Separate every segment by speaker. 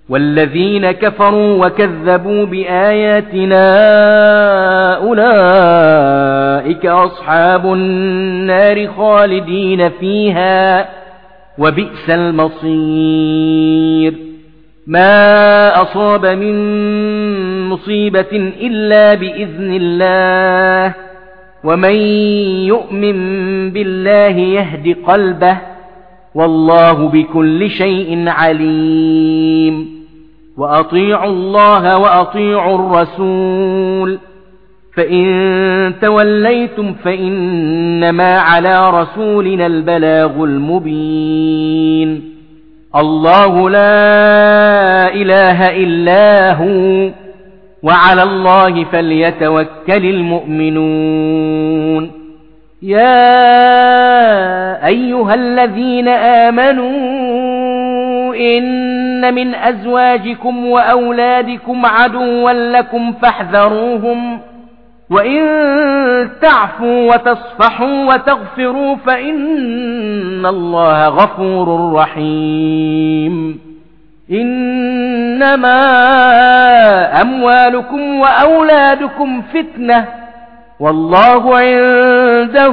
Speaker 1: والذين كفروا وكذبوا بآياتنا أولئك أصحاب النار خالدين فيها وبئس المصير. ما أصاب من مصيبة إلا بإذن الله، ومن يؤمن بالله يهد قلبه، والله بكل شيء عليم. وأطيعوا الله وأطيعوا الرسول، فإن توليتم فإنما على رسولنا البلاغ المبين. الله لا إله إلا هو، وعلى الله فليتوكل المؤمنون. يا أيها الذين آمنوا إن من أزواجكم وأولادكم عدوا لكم فاحذروهم، وإن تعفوا وتصفحوا وتغفروا فإن الله غفور رحيم. إنما أموالكم وأولادكم فتنة، والله عنده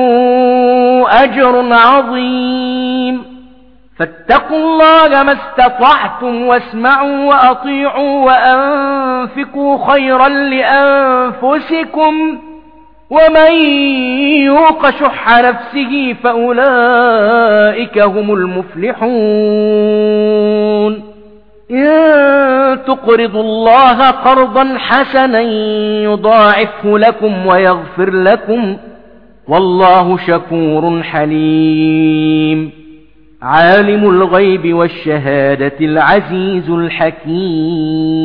Speaker 1: أجر عظيم. فاتقوا الله ما استطعتم، واسمعوا وأطيعوا وأنفقوا خيرا لأنفسكم، ومن يوق شح نفسه فأولئك هم المفلحون. إن تقرضوا الله قرضا حسنا يضاعفه لكم ويغفر لكم، والله شكور حليم. عالم الغيب والشهادة العزيز الحكيم.